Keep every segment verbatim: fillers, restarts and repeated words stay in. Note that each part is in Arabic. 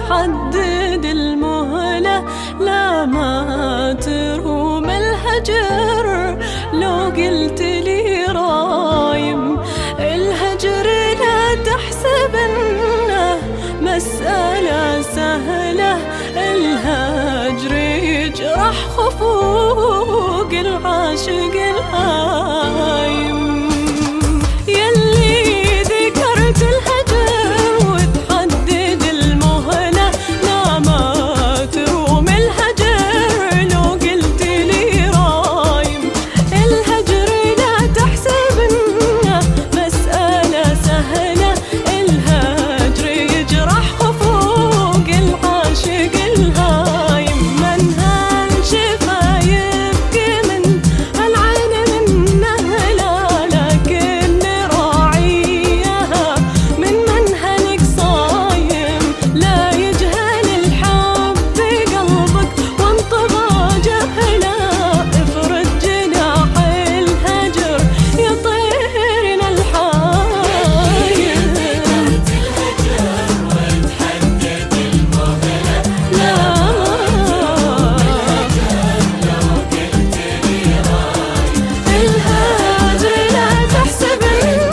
وتحدد المهلة، لا ما تروم الهجر لو قلت لي رايم. الهجر لا تحسب انه مسألة سهلة، الهجر يجرح خفوق العاشق الهايم. يلي ذكرت الهجر وتحدد المهلة، لا ما تروم الهجر لو قلت لي رايم. الهجر لا تحسب انه مسألة سهلة، الهجر يجرح خفوق العاشق الهايم. من هالشفا يبكي من العين من نهلة، لكن راعيها من منهلك صايم. لا يجهل الحب بقلبك وانطبع جهله، افرد جناح الهجر يطيرنا الحايم. الهجر لا تحسب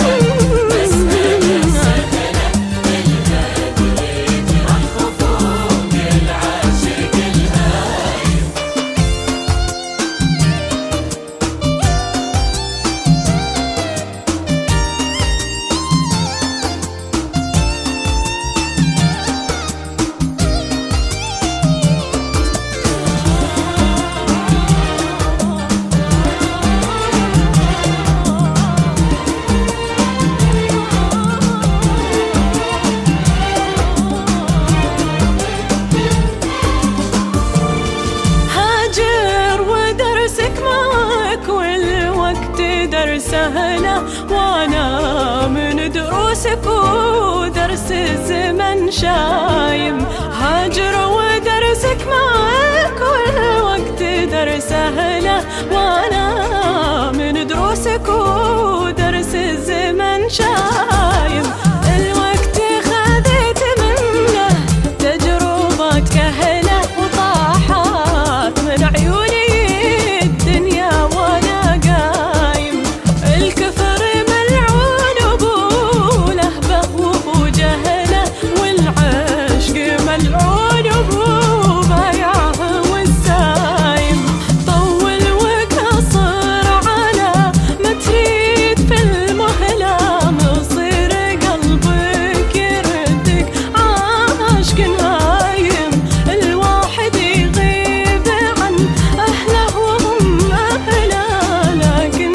سهلة، وانا من دروسك ودرس الزمن شايم. هاجر ودرسك معك والوقت درس سهلة، وانا من دروسك ودرس الزمن شايم. الوقت خذيت منه تجربة كهلة، وطاحت من عيوني الدنيا وانا قايم. الكفر ملعون ابو لهبه وجهله، والعشق ملعون ابو بايعه والسايم. طول وقصر على ما تريد في المهله، مصير قلبك يردك عاشق هايم. الواحد يغيب عن اهله وهم اهله، لكن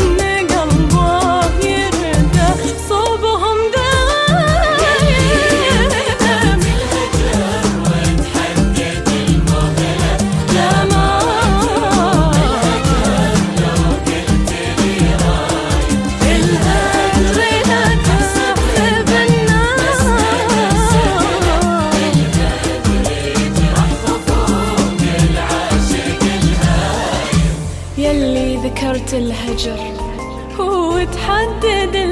صوبهم دايم. لا ما الهجر لا تحسب الناس، يلي ذكرت الهجر وتحدد